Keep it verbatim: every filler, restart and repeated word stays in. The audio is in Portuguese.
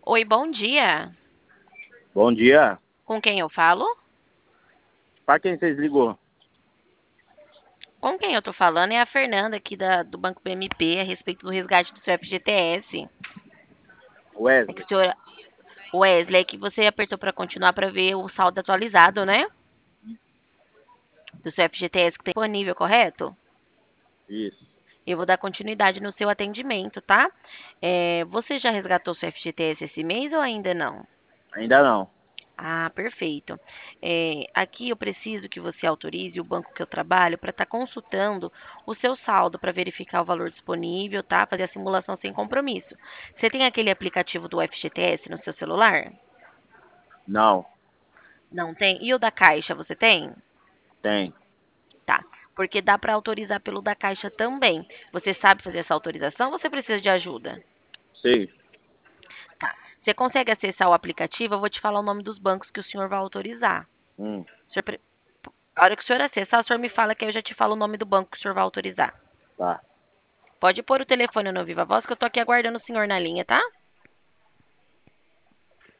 Oi, bom dia. Bom dia. Com quem eu falo? Para quem vocês ligou? Com quem eu tô falando é a Fernanda aqui da, do Banco B M P a respeito do resgate do seu F G T S. É que Wesley. o senhor Wesley, é que você apertou para continuar para ver o saldo atualizado, né? Do seu F G T S que tem disponível, correto? Isso. Eu vou dar continuidade no seu atendimento, tá? É, você já resgatou seu F G T S esse mês ou ainda não? Ainda não. Ah, perfeito. Eh, aqui eu preciso que você autorize o banco que eu trabalho para estar consultando o seu saldo para verificar o valor disponível, tá? Fazer a simulação sem compromisso. Você tem aquele aplicativo do F G T S no seu celular? Não. Não tem? E o da Caixa, você tem? Tem. Tá. Porque dá para autorizar pelo da Caixa também. Você sabe fazer essa autorização ou você precisa de ajuda? Sei. Tá. Você consegue acessar o aplicativo? Eu vou te falar o nome dos bancos que o senhor vai autorizar. Hum. O senhor pre- A hora que o senhor acessar, o senhor me fala que aí eu já te falo o nome do banco que o senhor vai autorizar. Tá. Pode pôr o telefone no Viva Voz que eu tô aqui aguardando o senhor na linha, tá?